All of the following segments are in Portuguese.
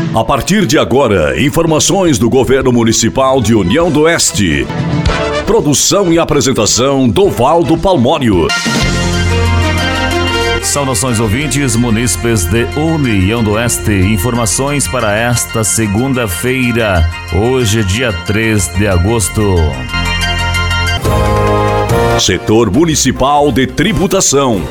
A partir de agora, informações do Governo Municipal de União do Oeste. Produção e apresentação Dovaldo Palmório. Saudações ouvintes, munícipes de União do Oeste. Informações para esta segunda-feira, hoje dia 3 de agosto. Setor Municipal de Tributação.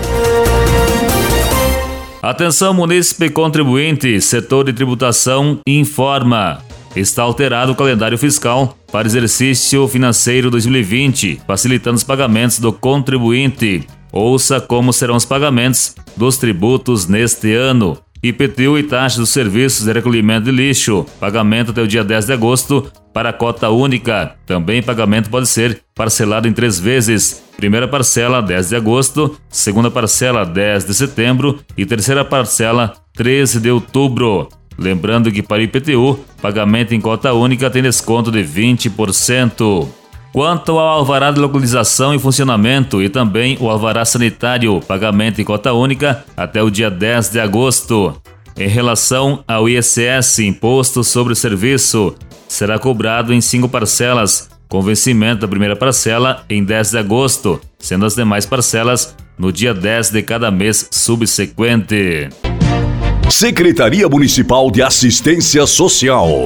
Atenção, munícipe e contribuinte, setor de tributação informa. Está alterado o calendário fiscal para exercício financeiro 2020, facilitando os pagamentos do contribuinte. Ouça como serão os pagamentos dos tributos neste ano. IPTU e taxa dos serviços de recolhimento de lixo, pagamento até o dia 10 de agosto para a cota única. Também pagamento pode ser parcelado em 3 vezes. Primeira parcela, 10 de agosto, segunda parcela, 10 de setembro e terceira parcela, 13 de outubro. Lembrando que para IPTU, pagamento em cota única tem desconto de 20%. Quanto ao alvará de localização e funcionamento e também o alvará sanitário, pagamento em cota única até o dia 10 de agosto. Em relação ao ISS, Imposto sobre o Serviço, será cobrado em 5 parcelas, com vencimento da primeira parcela em 10 de agosto, sendo as demais parcelas no dia 10 de cada mês subsequente. Secretaria Municipal de Assistência Social.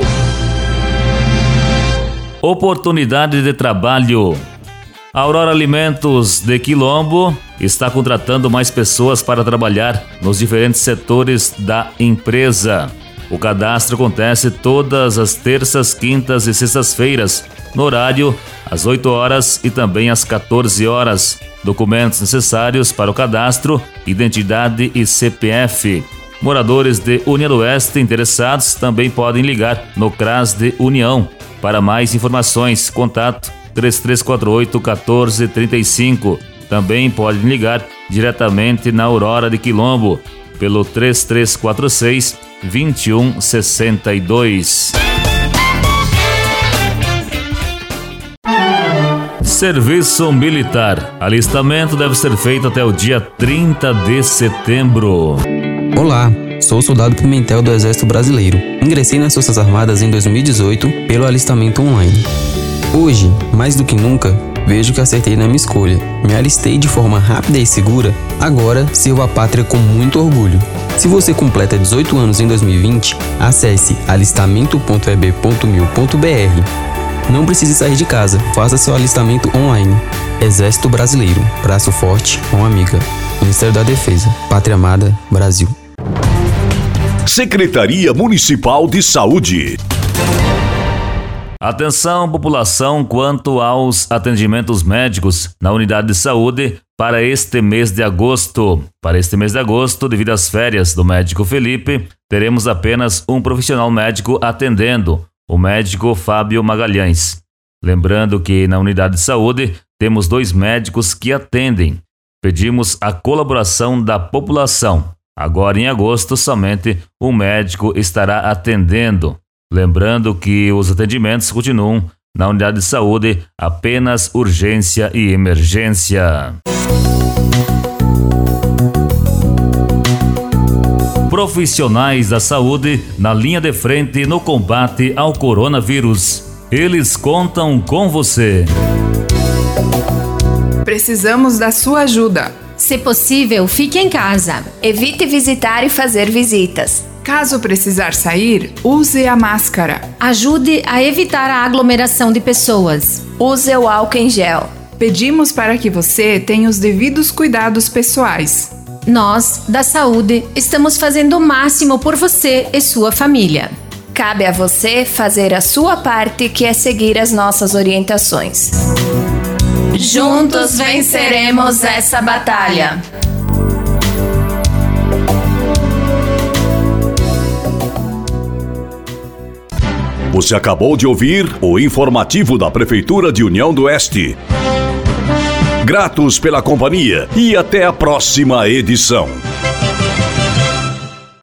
Oportunidade de trabalho. A Aurora Alimentos de Quilombo está contratando mais pessoas para trabalhar nos diferentes setores da empresa. O cadastro acontece todas as terças, quintas e sextas-feiras, no horário às 8 horas e também às 14 horas. Documentos necessários para o cadastro, identidade e CPF. Moradores de União do Oeste interessados também podem ligar no CRAS de União. Para mais informações, contato 3348-1435. Também podem ligar diretamente na Aurora de Quilombo pelo 3346-2162. Serviço Militar. Alistamento deve ser feito até o dia 30 de setembro. Olá, sou o soldado Pimentel do Exército Brasileiro. Ingressei nas Forças Armadas em 2018 pelo alistamento online. Hoje, mais do que nunca, vejo que acertei na minha escolha. Me alistei de forma rápida e segura, agora sirvo a pátria com muito orgulho. Se você completa 18 anos em 2020, acesse alistamento.eb.mil.br. Não precise sair de casa, faça seu alistamento online. Exército Brasileiro, braço forte, mão amiga. Ministério da Defesa, Pátria Amada, Brasil. Secretaria Municipal de Saúde. Atenção, população, quanto aos atendimentos médicos na unidade de saúde para este mês de agosto. Para este mês de agosto, devido às férias do médico Felipe, teremos apenas um profissional médico atendendo, o médico Fábio Magalhães. Lembrando que na unidade de saúde temos 2 médicos que atendem. Pedimos a colaboração da população. Agora em agosto, somente um médico estará atendendo. Lembrando que os atendimentos continuam na unidade de saúde apenas urgência e emergência. Profissionais da saúde na linha de frente no combate ao coronavírus. Eles contam com você. Precisamos da sua ajuda. Se possível, fique em casa. Evite visitar e fazer visitas. Caso precisar sair, use a máscara. Ajude a evitar a aglomeração de pessoas. Use o álcool em gel. Pedimos para que você tenha os devidos cuidados pessoais. Nós, da saúde, estamos fazendo o máximo por você e sua família. Cabe a você fazer a sua parte, que é seguir as nossas orientações. Juntos venceremos essa batalha. Você acabou de ouvir o informativo da Prefeitura de União do Oeste. Gratos pela companhia e até a próxima edição.